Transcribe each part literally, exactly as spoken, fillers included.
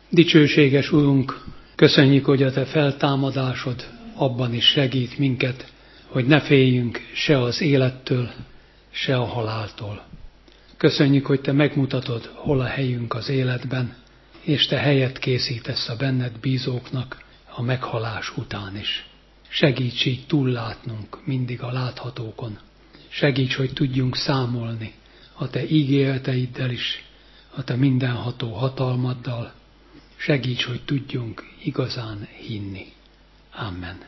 Dicsőséges Urunk, köszönjük, hogy a Te feltámadásod abban is segít minket, hogy ne féljünk se az élettől, se a haláltól. Köszönjük, hogy Te megmutatod, hol a helyünk az életben, és Te helyet készítesz a benned bízóknak a meghalás után is. Segíts így túllátnunk mindig a láthatókon. Segíts, hogy tudjunk számolni a Te ígéreteiddel is, a Te mindenható hatalmaddal. Segíts, hogy tudjunk igazán hinni. Amen.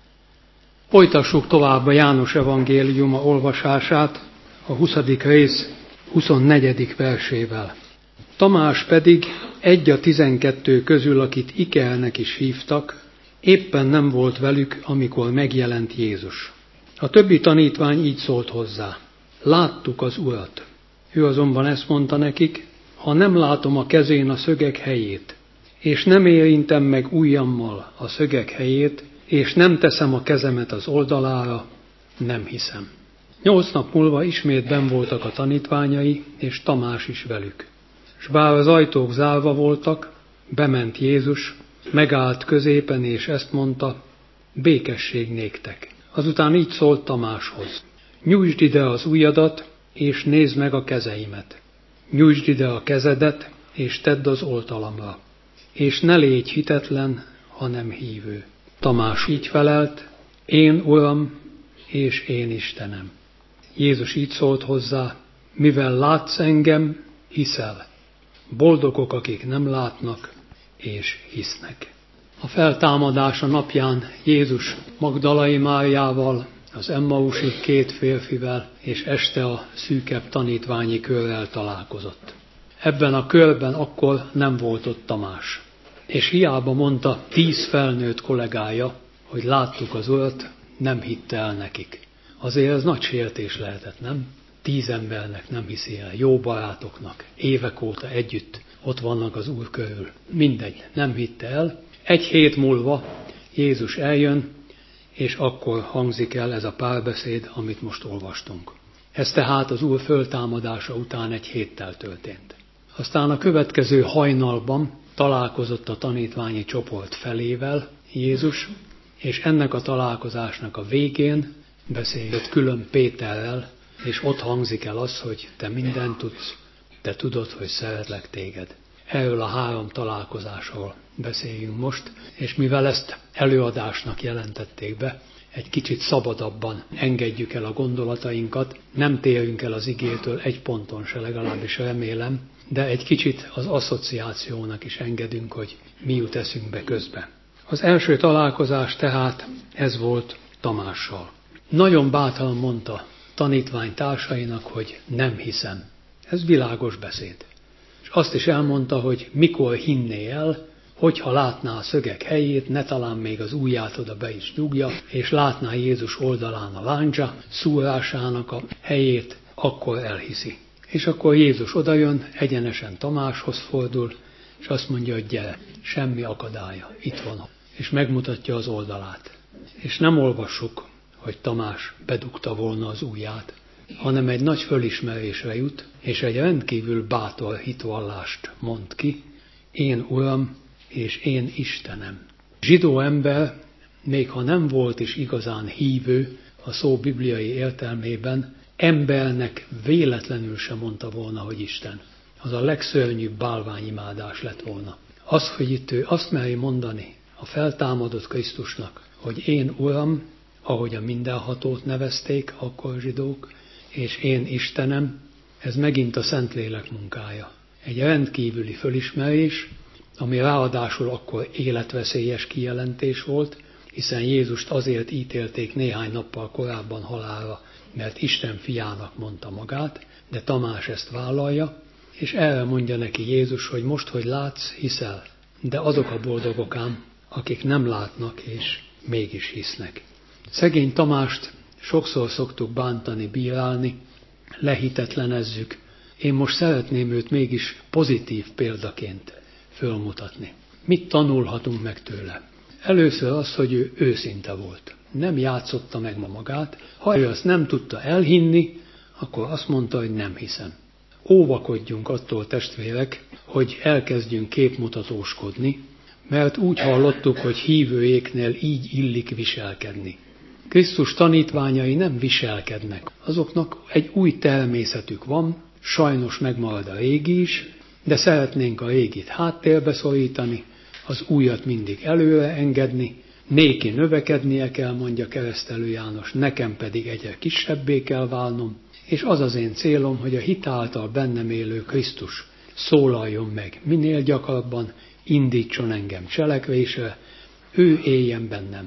Folytassuk tovább a János evangéliuma olvasását, a huszadik rész huszonnegyedik versével. Tamás pedig egy a tizenkettő közül, akit Ikernek is hívtak, éppen nem volt velük, amikor megjelent Jézus. A többi tanítvány így szólt hozzá: láttuk az Urat. Ő azonban ezt mondta nekik: ha nem látom a kezén a szögek helyét, és nem érintem meg ujjammal a szögek helyét, és nem teszem a kezemet az oldalára, nem hiszem. Nyolc nap múlva ismét benn voltak a tanítványai, és Tamás is velük. S bár az ajtók zárva voltak, bement Jézus, megállt középen, és ezt mondta: békesség néktek. Azután így szólt Tamáshoz: nyújtsd ide az ujjadat, és nézd meg a kezeimet. Nyújtsd ide a kezedet, és tedd az oltalamra. És ne légy hitetlen, hanem hívő. Tamás így felelt: én Uram, és én Istenem. Jézus így szólt hozzá: mivel látsz engem, hiszel. Boldogok, akik nem látnak, és hisznek. A feltámadása napján Jézus Magdalai Máriával, az Emmausi két férfivel, és este a szűkebb tanítványi körrel találkozott. Ebben a körben akkor nem volt ott Tamás. És hiába mondta tíz felnőtt kollégája, hogy láttuk az Urat, nem hitte el nekik. Azért ez nagy sértés lehetett, nem? Tíz embernek nem hiszi el, jó barátoknak, évek óta együtt ott vannak az Úr körül. Mindegy, nem hitte el. Egy hét múlva Jézus eljön, és akkor hangzik el ez a párbeszéd, amit most olvastunk. Ez tehát az Úr föltámadása után egy héttel történt. Aztán a következő hajnalban találkozott a tanítványi csoport felével Jézus, és ennek a találkozásnak a végén beszélt külön Péterrel, és ott hangzik el az, hogy te mindent tudsz, te tudod, hogy szeretlek téged. Erről a három találkozásról beszéljünk most, és mivel ezt előadásnak jelentették be, egy kicsit szabadabban engedjük el a gondolatainkat, nem térünk el az igétől egy ponton se, legalábbis remélem, de egy kicsit az asszociációnak is engedünk, hogy mi jut eszünkbe közben. Az első találkozás tehát ez volt Tamással. Nagyon bátran mondta tanítvány társainak, hogy nem hiszem. Ez világos beszéd. És azt is elmondta, hogy mikor hinné el, hogyha látná a szögek helyét, ne talán még az ujját oda be is dugja, és látná Jézus oldalán a láncsa szúrásának a helyét, akkor elhiszi. És akkor Jézus odajön, egyenesen Tamáshoz fordul, és azt mondja, hogy gyere, semmi akadálya, itt van. És megmutatja az oldalát. És nem olvassuk, hogy Tamás bedugta volna az ujját, hanem egy nagy fölismerésre jut, és egy rendkívül bátor hitvallást mond ki: én Uram, és én Istenem. Zsidó ember, még ha nem volt is igazán hívő a szó bibliai értelmében, embernek véletlenül sem mondta volna, hogy Isten. Az a legszörnyűbb bálványimádás lett volna. Az, hogy itt ő azt meri mondani a feltámadott Krisztusnak, hogy én Uram, ahogy a mindenhatót nevezték akkor zsidók, és én Istenem, ez megint a Szentlélek munkája. Egy rendkívüli fölismerés, ami ráadásul akkor életveszélyes kijelentés volt, hiszen Jézust azért ítélték néhány nappal korábban halálra, mert Isten fiának mondta magát, de Tamás ezt vállalja, és erre mondja neki Jézus, hogy most, hogy látsz, hiszel, de azok a boldogok ám, akik nem látnak és mégis hisznek. Szegény Tamást sokszor szoktuk bántani, bírálni, lehitetlenezzük. Én most szeretném őt mégis pozitív példaként fölmutatni. Mit tanulhatunk meg tőle? Először az, hogy ő őszinte volt. Nem játszotta meg ma magát. Ha ő azt nem tudta elhinni, akkor azt mondta, hogy nem hiszem. óvakodjunk attól, testvérek, hogy elkezdjünk képmutatóskodni, mert úgy hallottuk, hogy hívőjéknél így illik viselkedni. Krisztus tanítványai nem viselkednek. Azoknak egy új természetük van, sajnos megmarad a régi is, de szeretnénk a régit háttérbe szorítani, az újat mindig előre engedni, néki növekednie kell, mondja Keresztelő János, nekem pedig egyre kisebbé kell válnom, és az az én célom, hogy a hit által bennem élő Krisztus szólaljon meg minél gyakrabban, indítson engem cselekvésre, ő éljen bennem.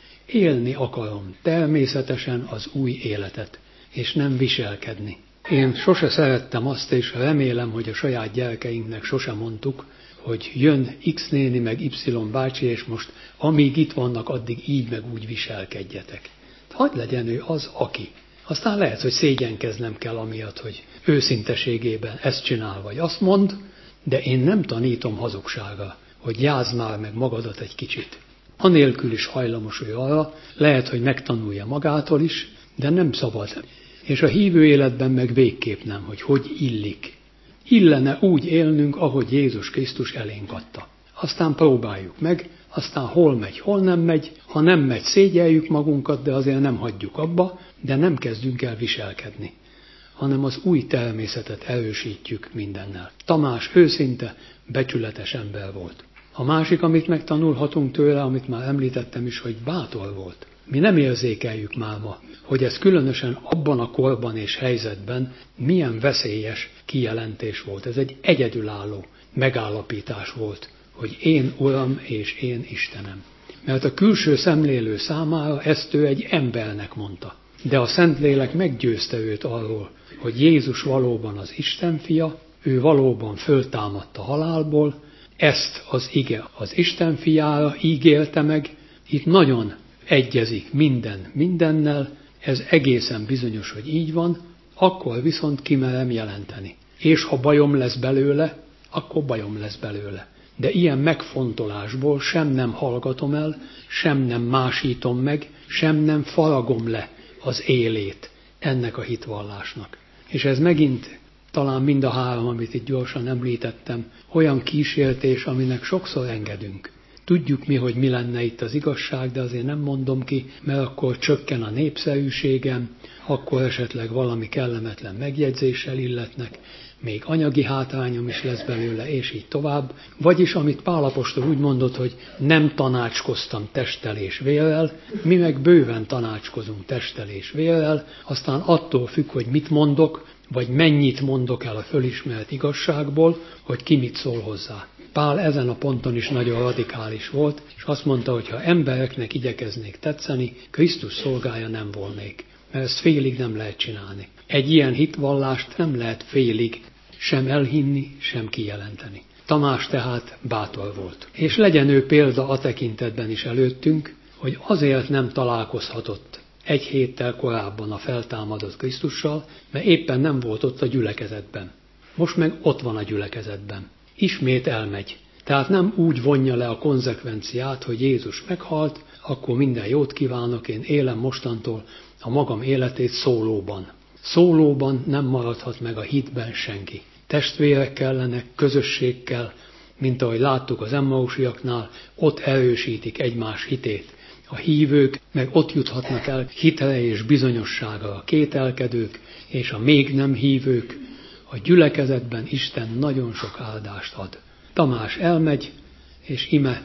Élni akarom természetesen az új életet, és nem viselkedni. Én sose szerettem azt, és remélem, hogy a saját gyerekeinknek sose mondtuk, hogy jön X néni meg Y bácsi, és most amíg itt vannak, addig így meg úgy viselkedjetek. Hadd legyen ő az, aki. Aztán lehet, hogy szégyenkeznem kell amiatt, hogy őszinteségében ezt csinál, vagy azt mond, de én nem tanítom hazugságra, hogy jázd már meg magadat egy kicsit. Anélkül is hajlamos ő arra, lehet, hogy megtanulja magától is, de nem szabad. És a hívő életben meg végképp nem, hogy hogy illik. Illene úgy élnünk, ahogy Jézus Krisztus elénk adta. Aztán próbáljuk meg, aztán hol megy, hol nem megy, ha nem megy, szégyeljük magunkat, de azért nem hagyjuk abba, de nem kezdünk el viselkedni, hanem az új természetet erősítjük mindennel. Tamás őszinte, becsületes ember volt. A másik, amit megtanulhatunk tőle, amit már említettem is, hogy bátor volt. Mi nem érzékeljük már ma, hogy ez különösen abban a korban és helyzetben milyen veszélyes kijelentés volt. Ez egy egyedülálló megállapítás volt, hogy én Uram és én Istenem. Mert a külső szemlélő számára ezt ő egy embernek mondta. De a Szentlélek meggyőzte őt arról, hogy Jézus valóban az Isten fia, ő valóban föltámadt a halálból, ezt az ige az Isten fiára ígérte meg, itt nagyon egyezik minden mindennel, ez egészen bizonyos, hogy így van, akkor viszont kimerem jelenteni. És ha bajom lesz belőle, akkor bajom lesz belőle. De ilyen megfontolásból sem nem hallgatom el, sem nem másítom meg, sem nem faragom le az élét ennek a hitvallásnak. És ez megint talán mind a három, amit itt gyorsan említettem, olyan kísértés, aminek sokszor engedünk. Tudjuk mi, hogy mi lenne itt az igazság, de azért nem mondom ki, mert akkor csökken a népszerűségem, akkor esetleg valami kellemetlen megjegyzéssel illetnek, még anyagi hátrányom is lesz belőle, és így tovább. Vagyis, amit Pál apostol úgy mondott, hogy nem tanácskoztam testtel és vérrel, mi meg bőven tanácskozunk testtel és vérrel, aztán attól függ, hogy mit mondok, vagy mennyit mondok el a fölismert igazságból, hogy ki mit szól hozzá. Pál ezen a ponton is nagyon radikális volt, és azt mondta, hogy ha embereknek igyekeznék tetszeni, Krisztus szolgája nem volnék, mert ezt félig nem lehet csinálni. Egy ilyen hitvallást nem lehet félig sem elhinni, sem kijelenteni. Tamás tehát bátor volt. És legyen ő példa a tekintetben is előttünk, hogy azért nem találkozhatott egy héttel korábban a feltámadott Krisztussal, mert éppen nem volt ott a gyülekezetben. Most meg ott van a gyülekezetben. Ismét elmegy. Tehát nem úgy vonja le a konzekvenciát, hogy Jézus meghalt, akkor minden jót kívánok, én élem mostantól a magam életét szólóban. Szólóban nem maradhat meg a hitben senki. Testvérek kellenek, közösség kell, mint ahogy láttuk az emmausiaknál, ott erősítik egymás hitét. A hívők meg ott juthatnak el hitre és bizonyosságra a kételkedők és a még nem hívők. A gyülekezetben Isten nagyon sok áldást ad. Tamás elmegy, és ime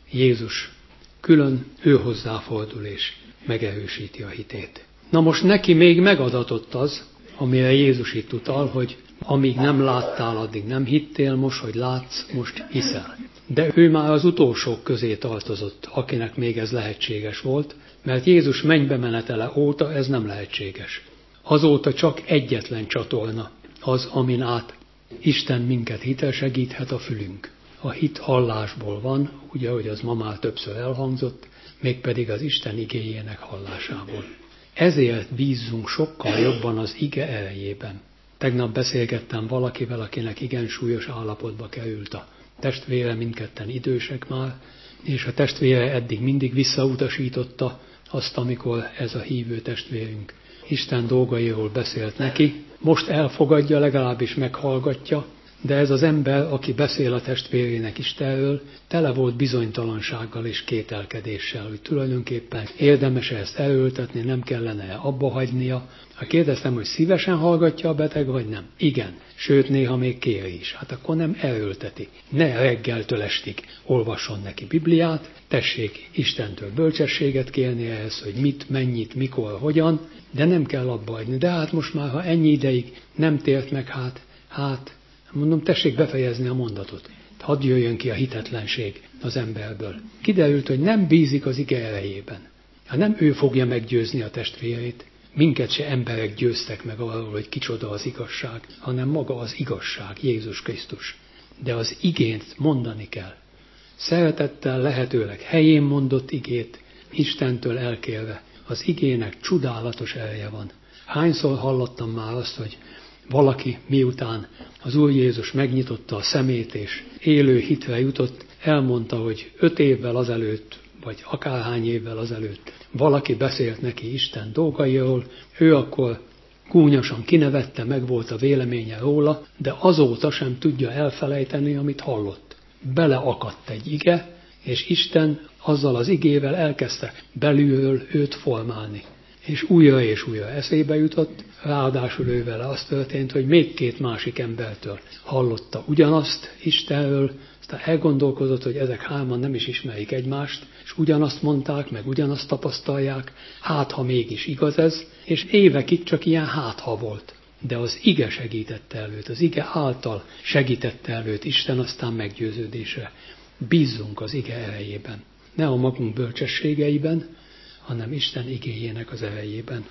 Jézus külön ő hozzáfordul és megerősíti a hitét. Na most neki még megadatott az, amire Jézus itt utal, hogy amíg nem láttál, addig nem hittél, most, hogy látsz, most hiszel. De ő már az utolsók közé tartozott, akinek még ez lehetséges volt, mert Jézus mennybe menetele óta ez nem lehetséges. Azóta csak egyetlen csatorna, az, amin át Isten minket hitre segíthet, a fülünk. A hit hallásból van, ugye, ahogy az ma már többször elhangzott, mégpedig az Isten igéjének hallásából. Ezért bízzunk sokkal jobban az ige erejében. Tegnap beszélgettem valakivel, akinek igen súlyos állapotba került a testvére, mindketten idősek már, és a testvére eddig mindig visszautasította azt, amikor ez a hívő testvérünk Isten dolgairól beszélt neki, most elfogadja, legalábbis meghallgatja, de ez az ember, aki beszél a testvérének Istenről, tele volt bizonytalansággal és kételkedéssel, hogy tulajdonképpen érdemes ezt elöltetni, nem kellene abba hagynia. Ha kérdeztem, hogy szívesen hallgatja a beteg, vagy nem? Igen. Sőt, néha még kéri is. Hát akkor nem elölteti. Ne reggeltől estig olvasson neki Bibliát, tessék Istentől bölcsességet kérni ehhez, hogy mit, mennyit, mikor, hogyan, de nem kell abba hagyni. De hát most már, ha ennyi ideig nem tért meg, hát, hát, mondom, tessék befejezni a mondatot. Hadd jöjjön ki a hitetlenség az emberből. Kiderült, hogy nem bízik az ige erejében. Hát nem ő fogja meggyőzni a testvéreit, minket se emberek győztek meg arról, hogy kicsoda az igazság, hanem maga az igazság, Jézus Krisztus. De az igét mondani kell. Szeretettel, lehetőleg helyén mondott igét, Istentől elkérve. Az igének csodálatos ereje van. Hányszor hallottam már azt, hogy valaki miután az Úr Jézus megnyitotta a szemét és élő hitre jutott, elmondta, hogy öt évvel azelőtt, vagy akárhány évvel azelőtt valaki beszélt neki Isten dolgairól, ő akkor gúnyosan kinevette, meg volt a véleménye róla, de azóta sem tudja elfelejteni, amit hallott. Beleakadt egy ige, és Isten azzal az igével elkezdte belülről őt formálni. És újra és újra eszébe jutott, ráadásul ő vele az történt, hogy még két másik embertől hallotta ugyanazt Istenről, aztán elgondolkozott, hogy ezek hárman nem is ismerik egymást, és ugyanazt mondták, meg ugyanazt tapasztalják, hát ha mégis igaz ez, és évekig csak ilyen hát ha volt. De az ige segítette előtt, az ige által segítette előtt Isten aztán meggyőződésre. Bízzunk az ige erejében, ne a magunk bölcsességeiben, hanem Isten igéjének az erejében.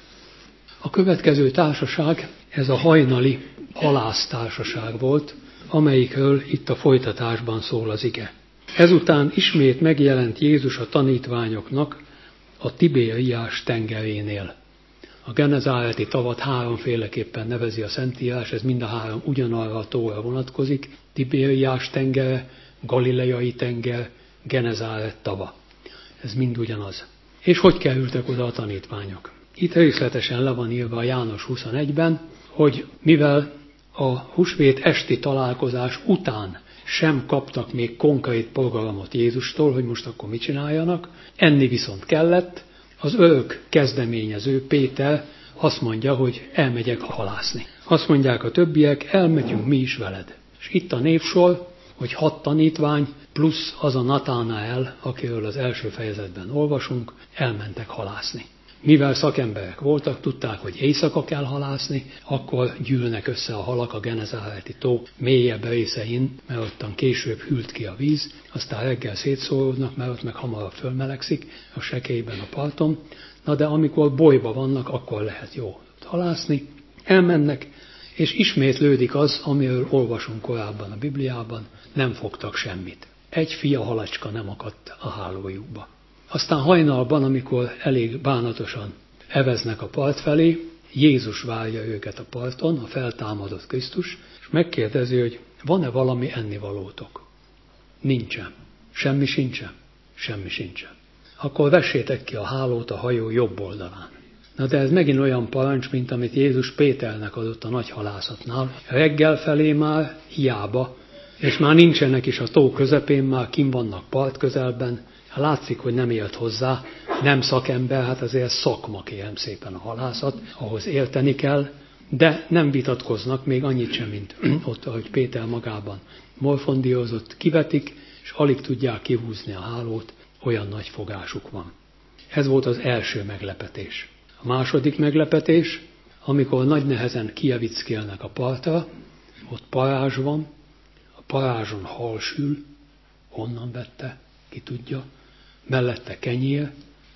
A következő társaság, ez a hajnali halásztársaság volt, amelyikről itt a folytatásban szól az ige. Ezután ismét megjelent Jézus a tanítványoknak a Tibériás tengerénél. A genezáreti tavat háromféleképpen nevezi a Szentírás, ez mind a három ugyanarra a tóra vonatkozik, Tibériás tengere, Galileai tenger, Genezáret tava. Ez mind ugyanaz. És hogy kerültek oda a tanítványok? Itt részletesen le van írva a János huszonegyben, hogy mivel a húsvét esti találkozás után sem kaptak még konkrét programot Jézustól, hogy most akkor mit csináljanak, enni viszont kellett, az örök kezdeményező Péter azt mondja, hogy elmegyek halászni. Azt mondják a többiek, elmegyünk mi is veled. És itt a névsor, hogy hat tanítvány plusz az a Natánael, akiről az első fejezetben olvasunk, elmentek halászni. Mivel szakemberek voltak, tudták, hogy éjszaka kell halászni, akkor gyűlnek össze a halak a genezáreti tó mélyebb részein, mert ottan később hűlt ki a víz, aztán reggel szétszóródnak, mert ott meg hamarabb fölmelegszik a sekélyben a parton. Na de amikor bolyba vannak, akkor lehet jó halászni. Elmennek, és ismétlődik az, amiről olvasunk korábban a Bibliában, nem fogtak semmit. Egy fia halacska nem akadt a hálójukba. Aztán hajnalban, amikor elég bánatosan eveznek a part felé, Jézus várja őket a parton, a feltámadott Krisztus, és megkérdezi, hogy van-e valami ennivalótok? Nincsen. Semmi sincsen? Semmi sincsen. Akkor vessétek ki a hálót a hajó jobb oldalán. Na de ez megint olyan parancs, mint amit Jézus Péternek adott a nagy halászatnál. Reggel felé már hiába, és már nincsenek is a tó közepén, már kim vannak part közelben. Látszik, hogy nem élt hozzá, nem szakember, hát azért szakma, kérem szépen a halászat, ahhoz érteni kell, de nem vitatkoznak még annyit sem, mint ott, ahogy Péter magában morfondírozott, kivetik, és alig tudják kihúzni a hálót, olyan nagy fogásuk van. Ez volt az első meglepetés. A második meglepetés, amikor nagy nehezen kijavickélnek a partra, ott parázs van, a parázson hal sül, honnan vette, ki tudja, mellette kenyér,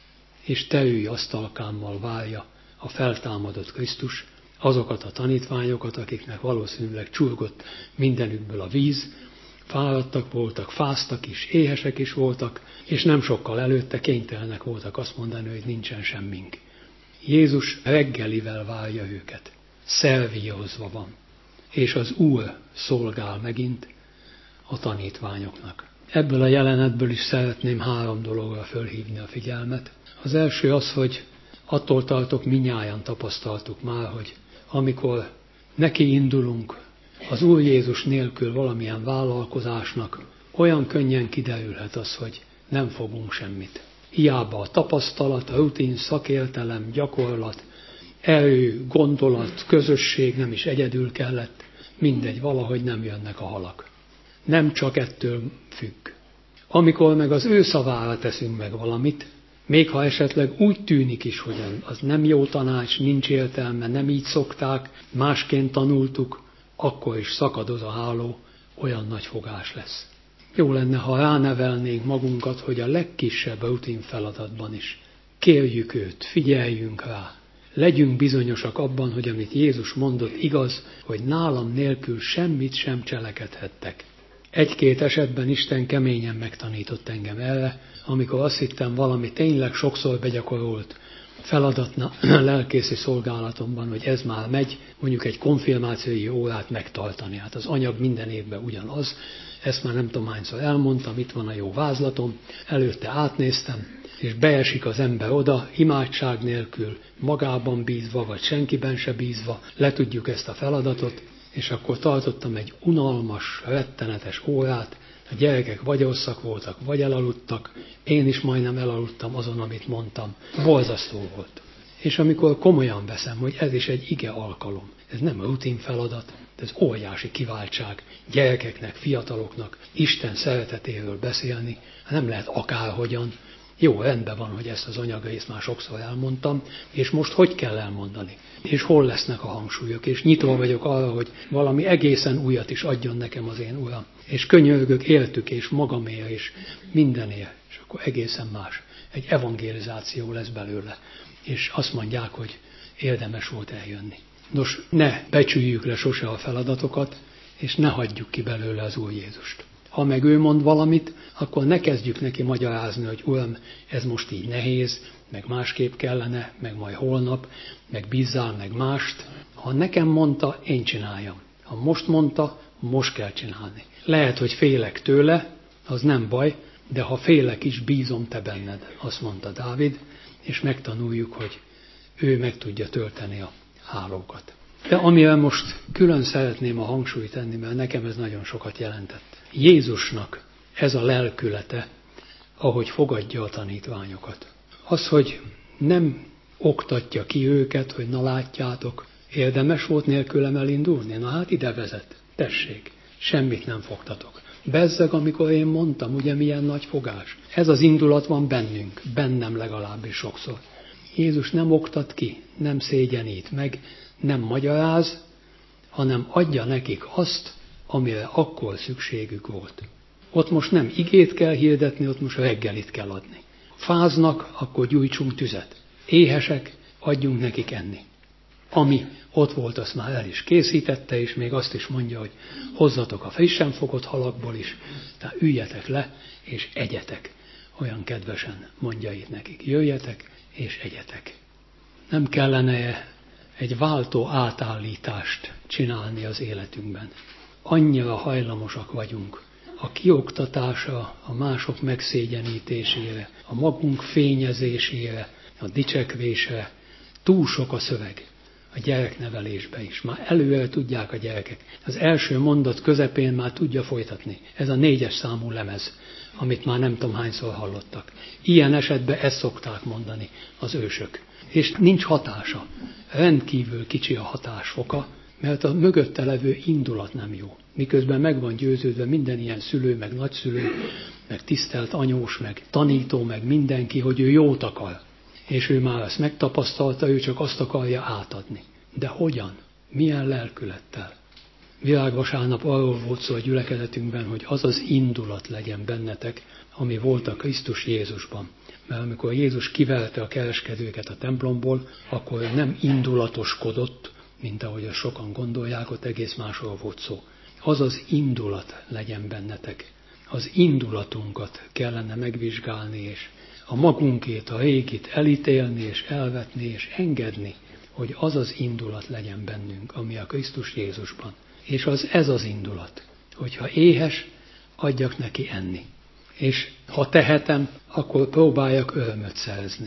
és terülj asztalkámmal várja a feltámadott Krisztus azokat a tanítványokat, akiknek valószínűleg csurgott mindenükből a víz, fáradtak voltak, fáztak is, éhesek is voltak, és nem sokkal előtte kénytelenek voltak azt mondani, hogy nincsen semmink. Jézus reggelivel várja őket, szervíozva van, és az Úr szolgál megint a tanítványoknak. Ebből a jelenetből is szeretném három dologra fölhívni a figyelmet. Az első az, hogy Attól tartok, minnyájan tapasztaltuk már, hogy amikor neki indulunk az Úr Jézus nélkül valamilyen vállalkozásnak, olyan könnyen kiderülhet az, hogy nem fogunk semmit. Hiába a tapasztalat, a rutin, szakértelem, gyakorlat, erő, gondolat, közösség, nem is egyedül kellett, mindegy, valahogy nem jönnek a halak. Nem csak ettől függ. Amikor meg az ő szavára teszünk meg valamit, még ha esetleg úgy tűnik is, hogy az nem jó tanács, nincs értelme, nem így szokták, másként tanultuk, akkor is szakadoz a háló, olyan nagy fogás lesz. Jó lenne, ha ránevelnénk magunkat, hogy a legkisebb rutin feladatban is kérjük őt, figyeljünk rá. Legyünk bizonyosak abban, hogy amit Jézus mondott igaz, hogy nálam nélkül semmit sem cselekedhettek. Egy-két esetben Isten keményen megtanított engem erre, amikor azt hittem valami tényleg sokszor begyakorolt feladatna lelkészi szolgálatomban, hogy ez már megy, mondjuk egy konfirmációi órát megtartani. Hát az anyag minden évben ugyanaz, ezt már nem tudom hányszor elmondtam, itt van a jó vázlatom, előtte átnéztem, és beesik az ember oda, imádság nélkül, magában bízva, vagy senkiben se bízva, letudjuk ezt a feladatot, és akkor tartottam egy unalmas, rettenetes órát, a gyerekek vagy rosszak voltak, vagy elaludtak, én is majdnem elaludtam azon, amit mondtam. Borzasztó volt. És amikor komolyan veszem, hogy ez is egy ige alkalom, ez nem rutin feladat, ez óriási kiváltság gyerekeknek, fiataloknak Isten szeretetéről beszélni, nem lehet akárhogyan. Jó, rendben van, hogy ezt az anyagrészt már sokszor elmondtam, és most hogy kell elmondani? És hol lesznek a hangsúlyok? És nyitva vagyok arra, hogy valami egészen újat is adjon nekem az én Uram. És könyörgök értük, és magamért, és mindenért. És akkor egészen más. Egy evangelizáció lesz belőle. És azt mondják, hogy érdemes volt eljönni. Nos, ne becsüljük le sose a feladatokat, és ne hagyjuk ki belőle az Úr Jézust. Ha meg ő mond valamit, akkor ne kezdjük neki magyarázni, hogy Uram, ez most így nehéz, meg másképp kellene, meg majd holnap, meg bízzál meg mást. Ha nekem mondta, én csináljam. Ha most mondta, most kell csinálni. Lehet, hogy félek tőle, az nem baj, de ha félek is, bízom te benned, azt mondta Dávid, és megtanuljuk, hogy ő meg tudja tölteni a hálókat. De amire most külön szeretném a hangsúlyt tenni, mert nekem ez nagyon sokat jelentett. Jézusnak ez a lelkülete, ahogy fogadja a tanítványokat. Az, hogy nem oktatja ki őket, hogy na látjátok, érdemes volt nélkülem elindulni? Na hát ide vezet, tessék, semmit nem fogtatok. Bezzeg, amikor én mondtam, ugye milyen nagy fogás. Ez az indulat van bennünk, bennem legalábbis sokszor. Jézus nem oktat ki, nem szégyenít meg, nem magyaráz, hanem adja nekik azt, amire akkor szükségük volt. Ott most nem igét kell hirdetni, ott most reggelit kell adni. Fáznak, akkor gyújtsunk tüzet. Éhesek, adjunk nekik enni. Ami ott volt, azt már el is készítette, és még azt is mondja, hogy hozzatok a frissen fogott halakból is, tehát üljetek le, és egyetek. Olyan kedvesen mondja itt nekik, jöjjetek, és egyetek. Nem kellene egy váltó átállítást csinálni az életünkben. Annyira hajlamosak vagyunk a kioktatásra, a mások megszégyenítésére, a magunk fényezésére, a dicsekvésre. Túl sok a szöveg a gyereknevelésbe is. Már előre tudják a gyerekek. Az első mondat közepén már tudja folytatni. Ez a négyes számú lemez, amit már nem tudom hányszor hallottak. Ilyen esetben ezt szokták mondani az ősök. És nincs hatása. Rendkívül kicsi a hatásfoka, mert a mögötte levő indulat nem jó. Miközben meg van győződve minden ilyen szülő, meg nagyszülő, meg tisztelt anyós, meg tanító, meg mindenki, hogy ő jót akar. És ő már ezt megtapasztalta, ő csak azt akarja átadni. De hogyan? Milyen lelkülettel? Világvasárnap arról volt szó a gyülekezetünkben, hogy az az indulat legyen bennetek, ami volt a Krisztus Jézusban. Mert amikor Jézus kivelte a kereskedőket a templomból, akkor nem indulatoskodott, mint ahogy azt sokan gondolják, ott egész másról volt szó. Az az indulat legyen bennetek. Az indulatunkat kellene megvizsgálni, és a magunkét, a régit elítélni, és elvetni, és engedni, hogy az az indulat legyen bennünk, ami a Krisztus Jézusban. És az ez az indulat, hogyha éhes, adjak neki enni. És ha tehetem, akkor próbáljak örömöt szerezni.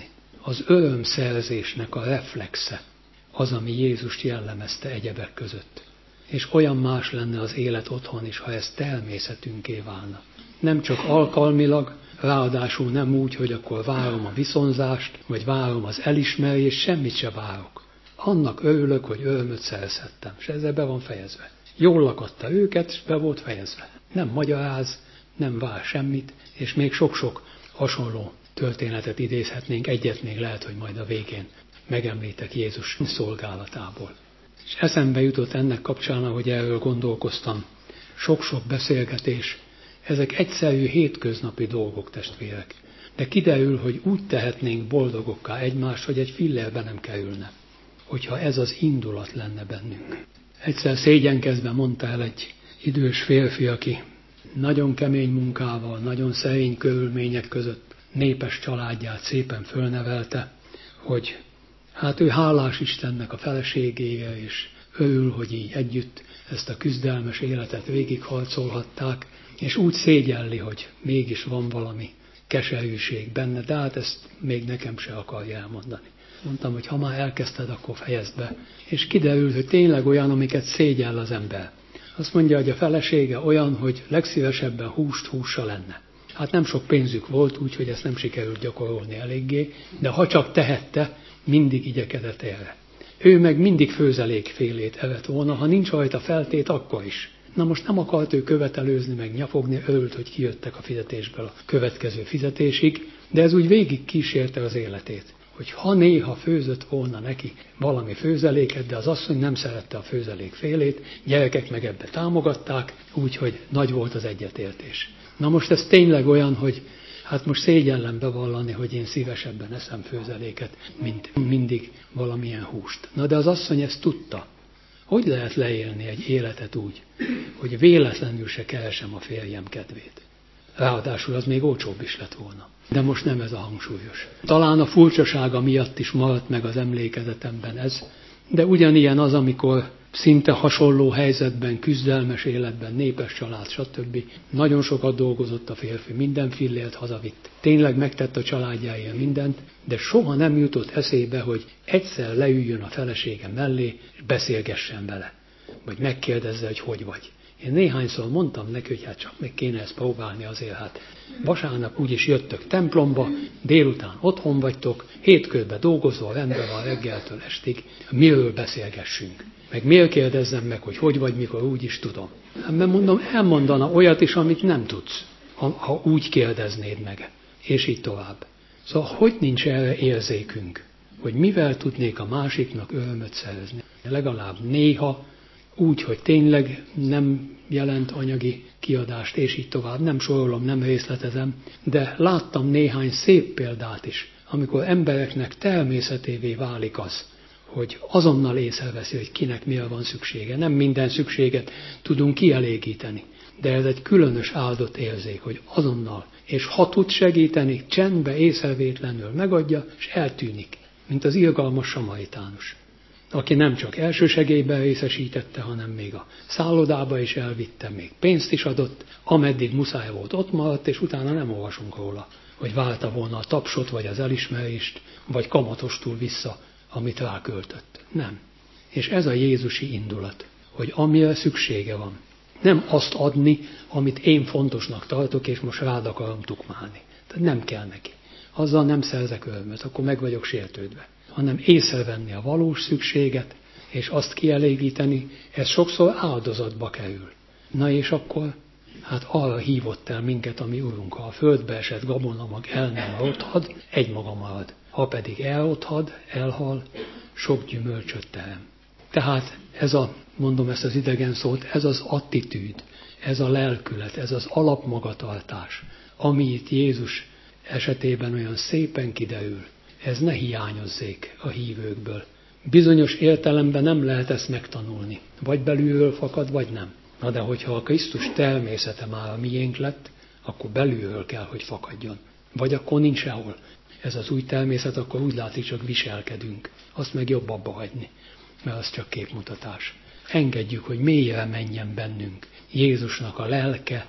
az örömszerzésnek a reflexe az, ami Jézust jellemezte egyebek között. És olyan más lenne az élet otthon is, ha ez természetünké válna. Nem csak alkalmilag, ráadásul nem úgy, hogy akkor várom a viszonzást, vagy várom az elismerést, semmit se várok. Annak örülök, hogy örömöt szerezhettem, és ezzel be van fejezve. Jól lakadta őket, és be volt fejezve. Nem magyaráz, nem vár semmit, és még sok-sok hasonló történetet idézhetnénk, egyet még lehet, hogy majd a végén megemlítek Jézus szolgálatából. És eszembe jutott ennek kapcsán, ahogy erről gondolkoztam, sok-sok beszélgetés, ezek egyszerű hétköznapi dolgok, testvérek. De kiderül, hogy úgy tehetnénk boldogokká egymást, hogy egy fillérbe nem kerülne, hogyha ez az indulat lenne bennünk. Egyszer szégyenkezve mondta el egy idős férfi, aki nagyon kemény munkával, nagyon szerény körülmények között népes családját szépen fölnevelte, hogy hát ő hálás Istennek a feleségéje, és örül, hogy így együtt ezt a küzdelmes életet végigharcolhatták, és úgy szégyelli, hogy mégis van valami keserűség benne, de hát ezt még nekem se akarja elmondani. Mondtam, hogy ha már elkezdted, akkor fejezd be. És kiderült, hogy tényleg olyan, amiket szégyell az ember. Azt mondja, hogy a felesége olyan, hogy legszívesebben húst hússa lenne. Hát nem sok pénzük volt, úgyhogy ezt nem sikerült gyakorolni eléggé, de ha csak tehette, mindig igyekezett erre. Ő meg mindig főzelékfélét evett volna, ha nincs rajta feltét, akkor is. Na most nem akart ő követelőzni, meg nyafogni, örült, hogy kijöttek a fizetésből a következő fizetésig, de ez úgy végig kísérte az életét, hogy ha néha főzött volna neki valami főzeléket, de az asszony nem szerette a főzelékfélét, gyerekek meg ebbe támogatták, úgyhogy nagy volt az egyetértés. Na most ez tényleg olyan, hogy hát most szégyellem bevallani, hogy én szívesebben eszem főzeléket, mint mindig valamilyen húst. Na de az asszony ezt tudta. Hogy lehet leélni egy életet úgy, hogy véletlenül se keresem a férjem kedvét? Ráadásul az még olcsóbb is lett volna. De most nem ez a hangsúlyos. Talán a furcsasága miatt is maradt meg az emlékezetemben ez, de ugyanilyen az, amikor szinte hasonló helyzetben, küzdelmes életben, népes család, stb. Nagyon sokat dolgozott a férfi, minden fillért hazavitt. Tényleg megtett a családjáért mindent, de soha nem jutott eszébe, hogy egyszer leüljön a felesége mellé, és beszélgessen vele. Vagy megkérdezze, hogy hogy vagy. Én néhányszor mondtam neki, hogy hát csak még kéne ezt próbálni azért, hát vasárnap úgyis jöttök templomba, délután otthon vagytok, hétközben dolgozva, rendben van reggeltől estig, miről beszélgessünk. Meg miért kérdezzem meg, hogy hogy vagy, mikor úgy is tudom. Mert mondom, elmondana olyat is, amit nem tudsz, ha, ha úgy kérdeznéd meg. És így tovább. Szóval hogy nincs erre érzékünk, hogy mivel tudnék a másiknak örömöt szerezni? Legalább néha, úgy, hogy tényleg nem jelent anyagi kiadást, és így tovább. Nem sorolom, nem részletezem, de láttam néhány szép példát is, amikor embereknek természetévé válik az, hogy azonnal észreveszi, hogy kinek mire van szüksége. Nem minden szükséget tudunk kielégíteni, de ez egy különös áldott érzék, hogy azonnal, és ha tud segíteni, csendbe, észrevétlenül megadja, és eltűnik, mint az irgalmas samaritánus, aki nem csak elsősegélyben részesítette, hanem még a szállodába is elvitte, még pénzt is adott, ameddig muszáj volt ott maradt, és utána nem olvasunk róla, hogy válta volna a tapsot, vagy az elismerést, vagy kamatostul vissza, amit ráköltött. Nem. És ez a jézusi indulat, hogy amire szüksége van. Nem azt adni, amit én fontosnak tartok, és most rád akarom tukmálni. Tehát nem kell neki. Azzal nem szerzek örömöt, akkor meg vagyok sértődve. Hanem észrevenni a valós szükséget, és azt kielégíteni, ez sokszor áldozatba kerül. Na és akkor, hát arra hívott el minket a mi Urunk, ha a földbe esett gabonamag el nem rothad, egymaga marad. Ha pedig elrothad, elhal, sok gyümölcsöt terem. Tehát ez a, mondom ezt az idegen szót, ez az attitűd, ez a lelkület, ez az alapmagatartás, ami itt Jézus esetében olyan szépen kiderül, ez ne hiányozzék a hívőkből. Bizonyos értelemben nem lehet ezt megtanulni. Vagy belülről fakad, vagy nem. Na de hogyha a Krisztus természete már a miénk lett, akkor belülről kell, hogy fakadjon. Vagy akkor nincs sehol. Ez az új természet, akkor úgy látszik, csak viselkedünk. Azt meg jobb abba hagyni, mert az csak képmutatás. Engedjük, hogy mélyre menjen bennünk Jézusnak a lelke,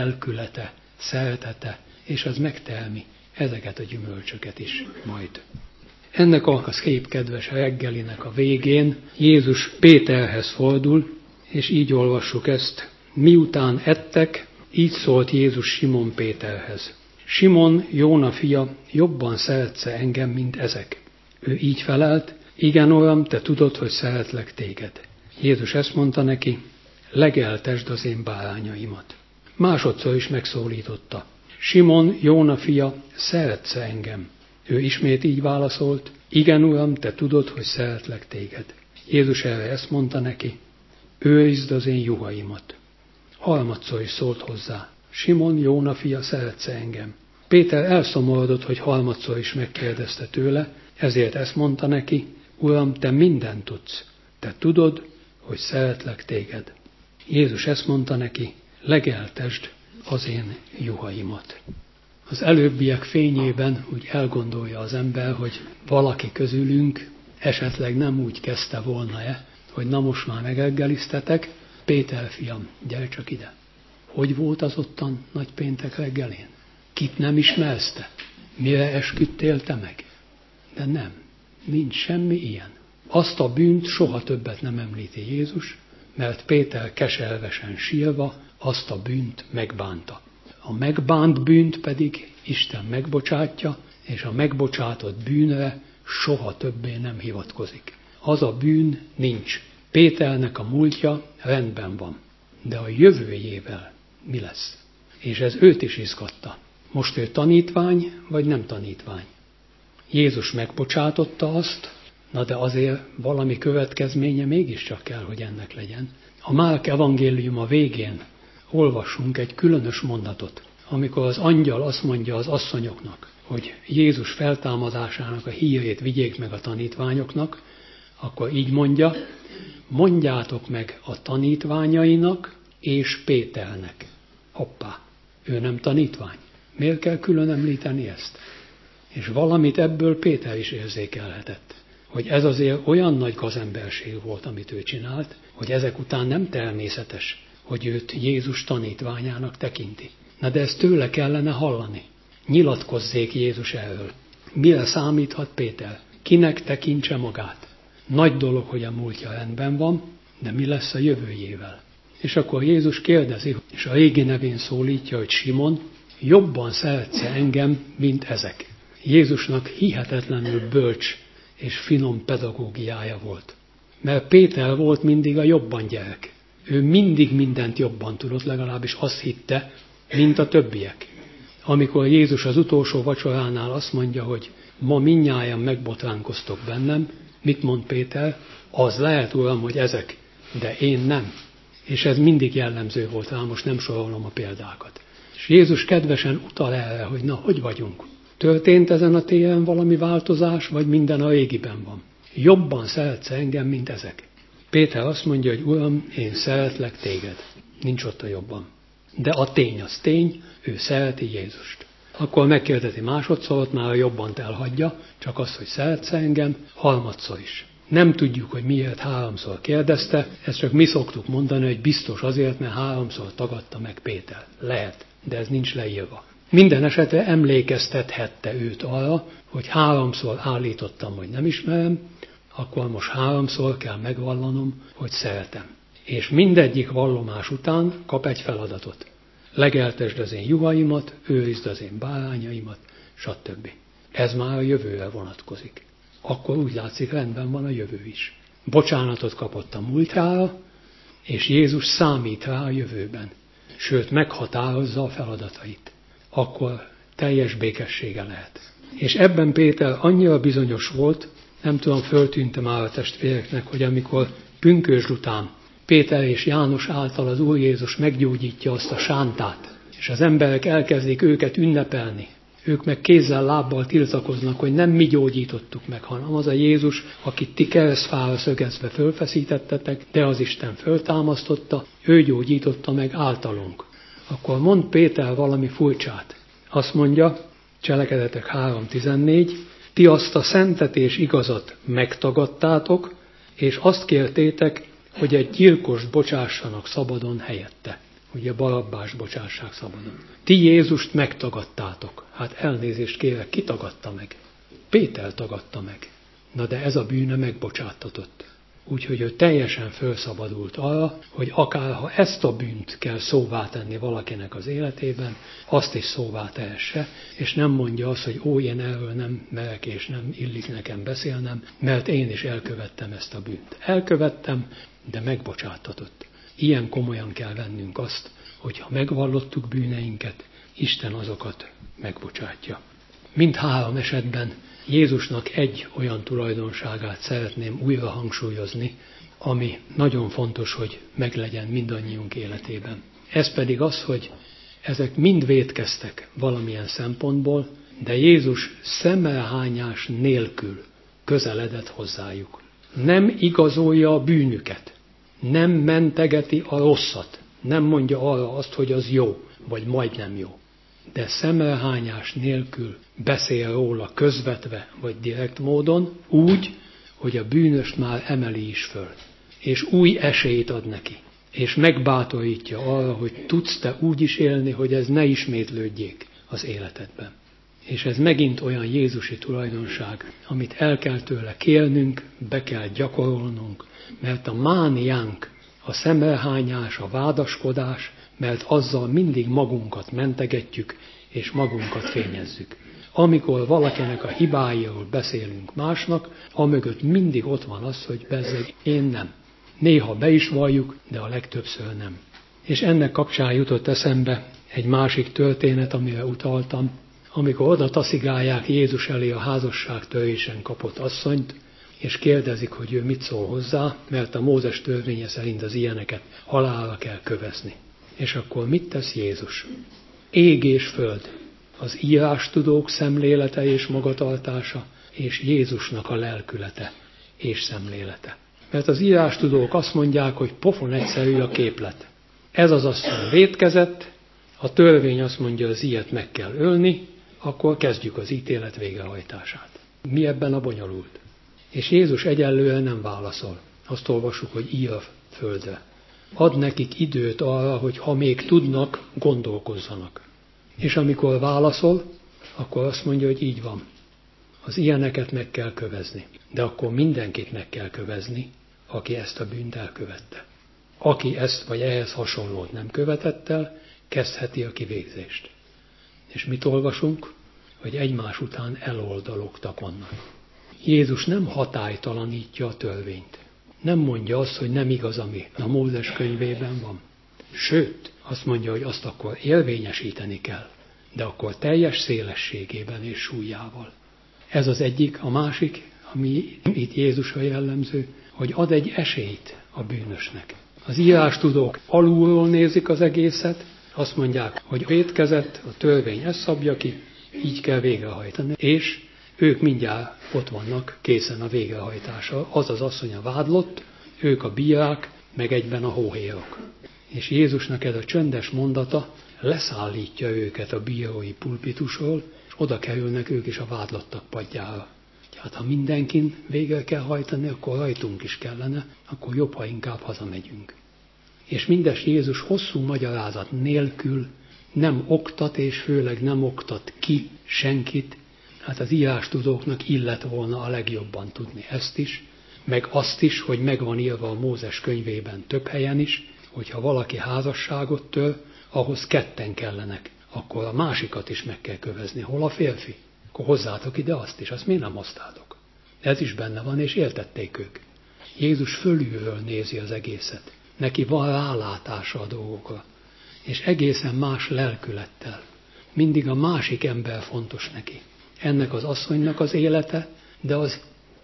lelkülete, szeretete, és az megtelmi ezeket a gyümölcsöket is majd. Ennek a szép kedves reggelinek a végén Jézus Péterhez fordul, és így olvassuk ezt. Miután ettek, így szólt Jézus Simon Péterhez. Simon, Jóna fia, jobban szeretsz-e engem, mint ezek? Ő így felelt, igen, Uram, te tudod, hogy szeretlek téged. Jézus ezt mondta neki, legeltesd az én bárányaimat. Másodszor is megszólította. Simon, Jóna fia, szeretsz-e engem? Ő ismét így válaszolt, igen, Uram, te tudod, hogy szeretlek téged. Jézus erre ezt mondta neki, őrizd az én juhaimat. Harmadszor is szólt hozzá, Simon, Jóna fia, szeretsz-e engem? Péter elszomorodott, hogy harmadszor is megkérdezte tőle, ezért ezt mondta neki, Uram, te mindent tudsz, te tudod, hogy szeretlek téged. Jézus ezt mondta neki, legeltesd az én juhaimat. Az előbbiek fényében úgy elgondolja az ember, hogy valaki közülünk esetleg nem úgy kezdte volna-e, hogy na most már megreggeliztetek, Péter fiam, gyere csak ide. Hogy volt az ottan nagypéntek reggelén? Kit nem ismersz te? Mire esküdtél te meg? De nem, nincs semmi ilyen. Azt a bűnt soha többet nem említi Jézus, mert Péter keservesen sírva azt a bűnt megbánta. A megbánt bűnt pedig Isten megbocsátja, és a megbocsátott bűnre soha többé nem hivatkozik. Az a bűn nincs. Péternek a múltja rendben van, de a jövőjével mi lesz? És ez őt is izgatta. Most ő tanítvány, vagy nem tanítvány? Jézus megbocsátotta azt, na de azért valami következménye mégiscsak kell, hogy ennek legyen. A Márk evangélium a végén olvassunk egy különös mondatot, amikor az angyal azt mondja az asszonyoknak, hogy Jézus feltámadásának a hírét vigyék meg a tanítványoknak, akkor így mondja, mondjátok meg a tanítványainak és Péternek. Hoppá, ő nem tanítvány. Miért kell külön említeni ezt? És valamit ebből Péter is érzékelhetett, hogy ez azért olyan nagy gazemberség volt, amit ő csinált, hogy ezek után nem természetes, hogy őt Jézus tanítványának tekinti. Na de ezt tőle kellene hallani. Nyilatkozzék Jézus erről. Mire számíthat Péter? Kinek tekintse magát? Nagy dolog, hogy a múltja rendben van, de mi lesz a jövőjével? És akkor Jézus kérdezi, és a régi nevén szólítja, hogy Simon, jobban szeretsz engem, mint ezek. Jézusnak hihetetlenül bölcs és finom pedagógiája volt. Mert Péter volt mindig a jobban gyerek. Ő mindig mindent jobban tudott, legalábbis azt hitte, mint a többiek. Amikor Jézus az utolsó vacsoránál azt mondja, hogy ma mindnyájan megbotránkoztok bennem, mit mond Péter? Az lehet, Uram, hogy ezek, de én nem. És ez mindig jellemző volt rá, most nem sorolom a példákat. És Jézus kedvesen utal erre, hogy na, hogy vagyunk? Történt ezen a téren valami változás, vagy minden a régiben van? Jobban szeretsz engem, mint ezek. Péter azt mondja, hogy Uram, én szeretlek téged. Nincs ott a jobban. De a tény az tény, ő szereti Jézust. Akkor megkérdezi másodszor, ott már a jobban elhagyja, csak azt, hogy szeretsz engem, harmadszor is. Nem tudjuk, hogy miért háromszor kérdezte, ezt csak mi szoktuk mondani, hogy biztos azért, mert háromszor tagadta meg Péter. Lehet, de ez nincs leírva. Minden esetre emlékeztethette őt arra, hogy háromszor állítottam, hogy nem ismerem, akkor most háromszor kell megvallanom, hogy szeretem. És mindegyik vallomás után kap egy feladatot. Legeltesd az én juhaimat, őrizd az én bárányaimat, stb. Ez már a jövőre vonatkozik. Akkor úgy látszik, rendben van a jövő is. Bocsánatot kapott a múltjára, és Jézus számít rá a jövőben. Sőt, meghatározza a feladatait. Akkor teljes békessége lehet. És ebben Péter annyira bizonyos volt, nem tudom, föltűntem már a testvéreknek, hogy amikor pünkösd után Péter és János által az Úr Jézus meggyógyítja azt a sántát, és az emberek elkezdik őket ünnepelni, ők meg kézzel, lábbal tiltakoznak, hogy nem mi gyógyítottuk meg, hanem az a Jézus, akit ti keresztfára szögezve fölfeszítettetek, de az Isten föltámasztotta, ő gyógyította meg általunk. Akkor mond Péter valami furcsát. Azt mondja, Cselekedetek három tizennégy, ti azt a szentet és igazat megtagadtátok, és azt kértétek, hogy egy gyilkost bocsássanak szabadon helyette. Ugye Barabbást bocsássák szabadon. Ti Jézust megtagadtátok. Hát elnézést kérek, ki tagadta meg? Péter tagadta meg. Na de ez a bűne megbocsáttatott. Úgyhogy ő teljesen felszabadult arra, hogy akár ha ezt a bűnt kell szóvá tenni valakinek az életében, azt is szóvá tehesse, és nem mondja azt, hogy ó, én erről nem merek és nem illik nekem beszélnem, mert én is elkövettem ezt a bűnt. Elkövettem, de megbocsáttatott. Ilyen komolyan kell vennünk azt, hogy ha megvallottuk bűneinket, Isten azokat megbocsátja. Mindhárom esetben Jézusnak egy olyan tulajdonságát szeretném újra hangsúlyozni, ami nagyon fontos, hogy meglegyen mindannyiunk életében. Ez pedig az, hogy ezek mind vétkeztek valamilyen szempontból, de Jézus szemrehányás nélkül közeledett hozzájuk. Nem igazolja a bűnüket, nem mentegeti a rosszat, nem mondja arra azt, hogy az jó, vagy majdnem jó. De szemrehányás nélkül beszél róla közvetve vagy direkt módon, úgy, hogy a bűnöst már emeli is föl, és új esélyt ad neki, és megbátorítja arra, hogy tudsz te úgy is élni, hogy ez ne ismétlődjék az életedben. És ez megint olyan jézusi tulajdonság, amit el kell tőle kérnünk, be kell gyakorolnunk, mert a mániánk, a szemrehányás, a vádaskodás, mert azzal mindig magunkat mentegetjük, és magunkat fényezzük. Amikor valakinek a hibáiról beszélünk másnak, amögött mindig ott van az, hogy bezzeg, én nem. Néha be is valljuk, de a legtöbbször nem. És ennek kapcsán jutott eszembe egy másik történet, amire utaltam, amikor oda taszigálják Jézus elé a házasságtörésen kapott asszonyt, és kérdezik, hogy ő mit szól hozzá, mert a Mózes törvénye szerint az ilyeneket halálra kell kövezni. És akkor mit tesz Jézus? Ég és föld, az írástudók szemlélete és magatartása, és Jézusnak a lelkülete és szemlélete. Mert az írástudók azt mondják, hogy pofon egyszerű a képlet. Ez az asszony vétkezett, a törvény azt mondja, az ilyet meg kell ölni, akkor kezdjük az ítélet végrehajtását. Mi ebben a bonyolult? És Jézus egyelőre nem válaszol. Azt olvassuk, hogy ír a földre. Ad nekik időt arra, hogy ha még tudnak, gondolkozzanak. És amikor válaszol, akkor azt mondja, hogy így van. Az ilyeneket meg kell kövezni. De akkor mindenkit meg kell kövezni, aki ezt a bűnt elkövette. Aki ezt vagy ehhez hasonlót nem követett el, kezdheti a kivégzést. És mit olvasunk? Hogy egymás után eloldalogtak onnan. Jézus nem hatálytalanítja a törvényt. Nem mondja azt, hogy nem igaz, ami a Mózes könyvében van. Sőt, azt mondja, hogy azt akkor érvényesíteni kell, de akkor teljes szélességében és súlyával. Ez az egyik, a másik, ami itt Jézusra jellemző, hogy ad egy esélyt a bűnösnek. Az írástudók alulról nézik az egészet, azt mondják, hogy vétkezett, a törvény ezt szabja ki, így kell végrehajtani, és ők mindjárt ott vannak, készen a végrehajtása. Az az asszony a vádlott, ők a bírák, meg egyben a hóhérok. És Jézusnak ez a csöndes mondata leszállítja őket a bírói pulpitusról, és oda kerülnek ők is a vádlottak padjára. Hát ha mindenkin végre kell hajtani, akkor rajtunk is kellene, akkor jobb, ha inkább hazamegyünk. És mindes Jézus hosszú magyarázat nélkül nem oktat, és főleg nem oktat ki senkit. Hát az írástudóknak illet volna a legjobban tudni ezt is, meg azt is, hogy meg van írva a Mózes könyvében több helyen is, hogyha valaki házasságot tör, ahhoz ketten kellenek, akkor a másikat is meg kell kövezni. Hol a férfi? Akkor hozzátok ide azt is, azt miért nem hoztátok? Ez is benne van, és értették ők. Jézus fölülről nézi az egészet. Neki van rálátása a dolgokra, és egészen más lelkülettel. Mindig a másik ember fontos neki. Ennek az asszonynak az élete, de az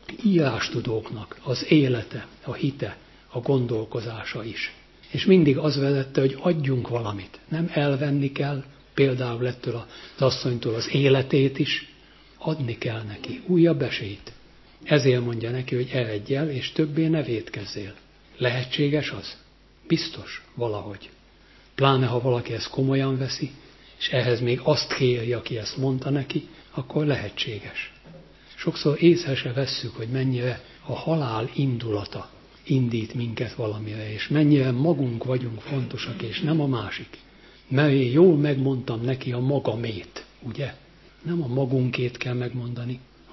írástudóknak az élete, a hite, a gondolkozása is. És mindig az vezette, hogy adjunk valamit. Nem elvenni kell, például ettől az asszonytól az életét is, adni kell neki, újabb esélyt. Ezért mondja neki, hogy eredj el, és többé ne vétkezzél. Lehetséges az? Biztos, valahogy. Pláne, ha valaki ezt komolyan veszi, és ehhez még azt kéri, aki ezt mondta neki, akkor lehetséges. Sokszor észre se vesszük, hogy mennyire a halál indulata indít minket valamire, és mennyire magunk vagyunk fontosak, és nem a másik. Mert én jól megmondtam neki a magamét, ugye? Nem a magunkét kell megmondani,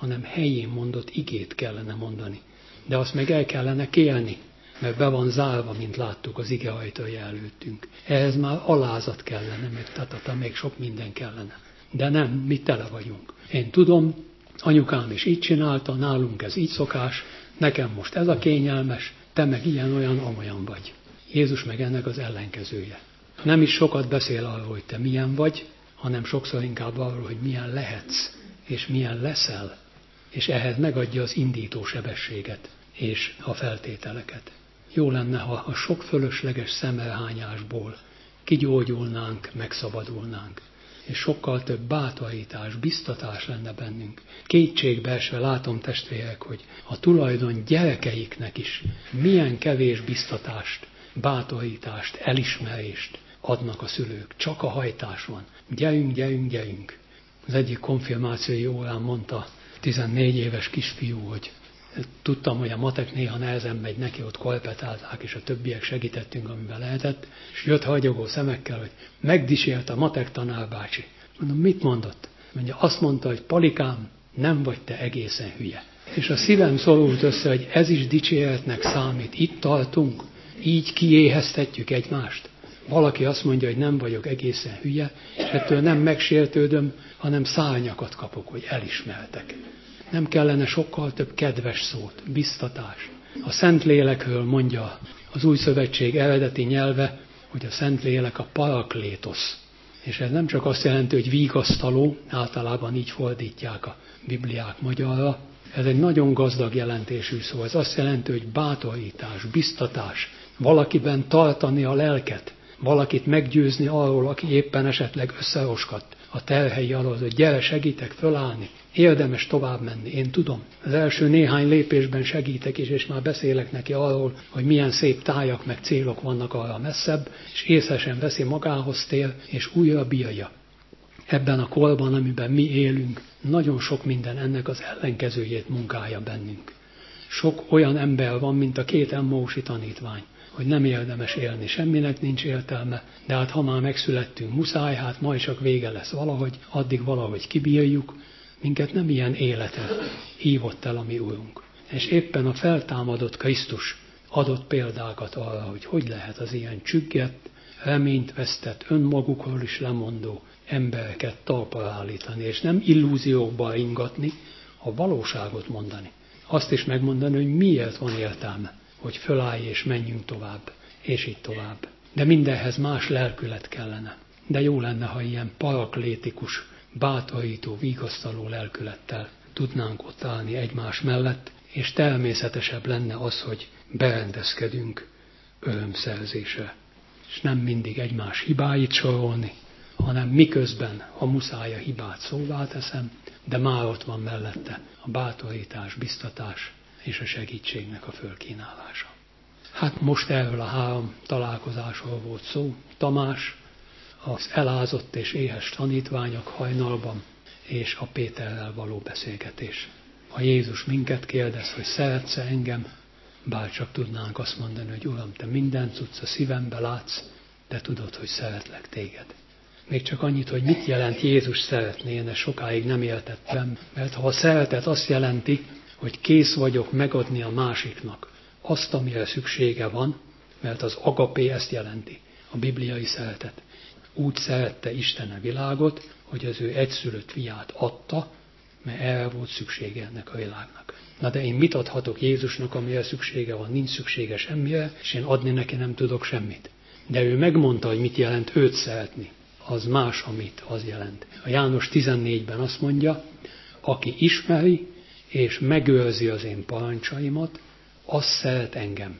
hanem helyén mondott igét kellene mondani. De azt meg el kellene kélni, mert be van zárva, mint láttuk az ige ajtaja előttünk. Ehhez már alázat kellene, meg tatata, még sok minden kellene. De nem, mi tele vagyunk. Én tudom, anyukám is így csinálta, nálunk ez így szokás, nekem most ez a kényelmes, te meg ilyen-olyan, amolyan vagy. Jézus meg ennek az ellenkezője. Nem is sokat beszél arról, hogy te milyen vagy, hanem sokszor inkább arról, hogy milyen lehetsz, és milyen leszel, és ehhez megadja az indító sebességet, és a feltételeket. Jó lenne, ha a sok fölösleges szemelhányásból kigyógyulnánk, megszabadulnánk, és sokkal több bátorítás, biztatás lenne bennünk. Kétségbeesve látom, testvérek, hogy a tulajdon gyerekeiknek is milyen kevés biztatást, bátorítást, elismerést adnak a szülők. Csak a hajtás van. Gyerünk, gyerünk, gyerünk. Az egyik konfirmációi órán mondta tizennégy éves kisfiú, hogy tudtam, hogy a matek néha nehezen megy neki, ott kolpetálták, és a többiek segítettünk, amiben lehetett, és jött hagyogó szemekkel, hogy megdísélt a matek tanárbácsi. Mondom, mit mondott? Mondja, azt mondta, hogy Palikám, nem vagy te egészen hülye. És a szívem szorult össze, hogy ez is dicséretnek számít. Itt tartunk, így kiéheztetjük egymást. Valaki azt mondja, hogy nem vagyok egészen hülye, és ettől nem megsértődöm, hanem szárnyakat kapok, hogy elismertek. Nem kellene sokkal több kedves szót, biztatást. A Szentlélekről mondja az Új Szövetség eredeti nyelve, hogy a Szentlélek a paraklétosz. És ez nem csak azt jelenti, hogy vigasztaló, általában így fordítják a Bibliák magyarra. Ez egy nagyon gazdag jelentésű szó. Ez azt jelenti, hogy bátorítás, biztatás, valakiben tartani a lelket, valakit meggyőzni arról, aki éppen esetleg összeroskadt a terhei alatt, hogy gyere, segítek fölállni. Érdemes tovább menni, én tudom. Az első néhány lépésben segítek is, és már beszélek neki arról, hogy milyen szép tájak meg célok vannak arra messzebb, és észesen veszi magához tér, és újra bírja. Ebben a korban, amiben mi élünk, nagyon sok minden ennek az ellenkezőjét munkálja bennünk. Sok olyan ember van, mint a két emmausi tanítvány, hogy nem érdemes élni, semminek nincs értelme, de hát ha már megszülettünk, muszáj, hát majd csak vége lesz valahogy, addig valahogy kibírjuk. Minket nem ilyen életre hívott el a mi Urunk. És éppen a feltámadott Krisztus adott példákat arra, hogy hogy lehet az ilyen csüggett, reményt vesztett, önmagukról is lemondó embereket talpra állítani, és nem illúziókba ingatni, a valóságot mondani. Azt is megmondani, hogy miért van értelme, hogy fölállj és menjünk tovább, és így tovább. De mindenhez más lelkület kellene. De jó lenne, ha ilyen paraklétikus, bátorító, vigasztaló lelkülettel tudnánk ott állni egymás mellett, és természetesebb lenne az, hogy berendezkedünk örömszerzésre. És nem mindig egymás hibáit sorolni, hanem miközben, ha muszáj, a hibát szóvá teszem, de már ott van mellette a bátorítás, biztatás és a segítségnek a fölkínálása. Hát most erről a három találkozásról volt szó. Tamás, az elázott és éhes tanítványok hajnalban, és a Péterrel való beszélgetés. Ha Jézus minket kérdez, hogy szeretsz engem, bár csak tudnánk azt mondani, hogy Uram, te mindent tudsz, a szívembe látsz, de tudod, hogy szeretlek téged. Még csak annyit, hogy mit jelent Jézus szeretni, én ezt sokáig nem értettem, mert ha a szeretet azt jelenti, hogy kész vagyok megadni a másiknak azt, amire szüksége van, mert az agapé ezt jelenti, a bibliai szeretet. Úgy szerette Isten a világot, hogy az ő egyszülött fiát adta, mert erre volt szüksége ennek a világnak. Na de én mit adhatok Jézusnak, amire szüksége van? Nincs szüksége semmire, és én adni neki nem tudok semmit. De ő megmondta, hogy mit jelent őt szeretni. Az más, amit az jelent. A János tizennégyben azt mondja, aki ismeri és megőrzi az én parancsaimat, az szeret engem.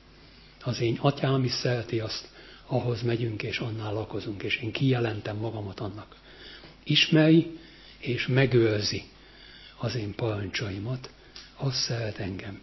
Az én atyám is szereti azt, ahhoz megyünk és annál lakozunk, és én kijelentem magamat annak. Ismeri és megőrzi az én parancsaimat, az szeret engem.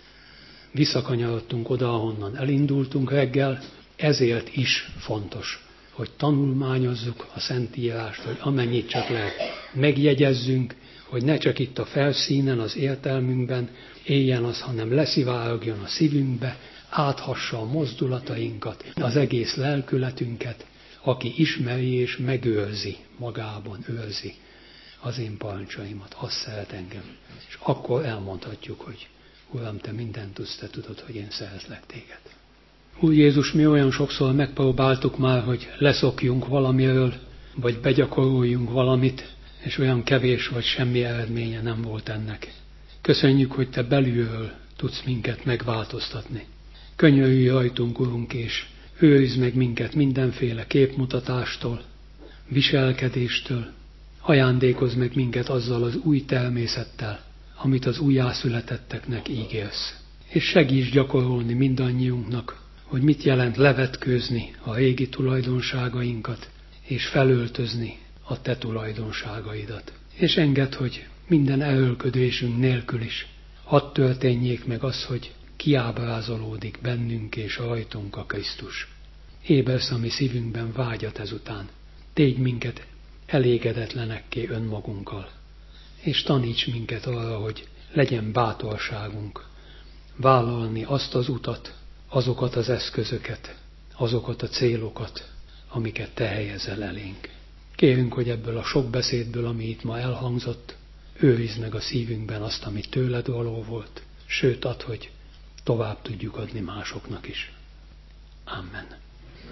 Visszakanyarodtunk oda, ahonnan elindultunk reggel, ezért is fontos, hogy tanulmányozzuk a Szentírást, hogy amennyit csak lehet megjegyezzünk, hogy ne csak itt a felszínen, az értelmünkben éljen az, hanem leszivárogjon a szívünkbe, áthassa a mozdulatainkat, az egész lelkületünket, aki ismeri és megőrzi, magában őrzi az én parancsaimat, azt szeret engem. És akkor elmondhatjuk, hogy Uram, te mindent tudsz, te tudod, hogy én szeretlek téged. Úr Jézus, mi olyan sokszor megpróbáltuk már, hogy leszokjunk valamiről, vagy begyakoroljunk valamit, és olyan kevés vagy semmi eredménye nem volt ennek. Köszönjük, hogy te belülről tudsz minket megváltoztatni. Könyörülj rajtunk, Urunk, és őrizd meg minket mindenféle képmutatástól, viselkedéstől, ajándékozz meg minket azzal az új természettel, amit az újjászületetteknek ígérsz. És segíts gyakorolni mindannyiunknak, hogy mit jelent levetkőzni a régi tulajdonságainkat, és felöltözni a te tulajdonságaidat. És engedd, hogy minden erőlködésünk nélkül is hadd történjék meg az, hogy kiábrázolódik bennünk és rajtunk a Krisztus. Ébersz a mi szívünkben vágyat ezután. Tégy minket elégedetlenekké önmagunkkal. És taníts minket arra, hogy legyen bátorságunk vállalni azt az utat, azokat az eszközöket, azokat a célokat, amiket te helyezel elénk. Kérünk, hogy ebből a sok beszédből, ami itt ma elhangzott, őrizd meg a szívünkben azt, ami tőled való volt, sőt add, hogy tovább tudjuk adni másoknak is. Amen.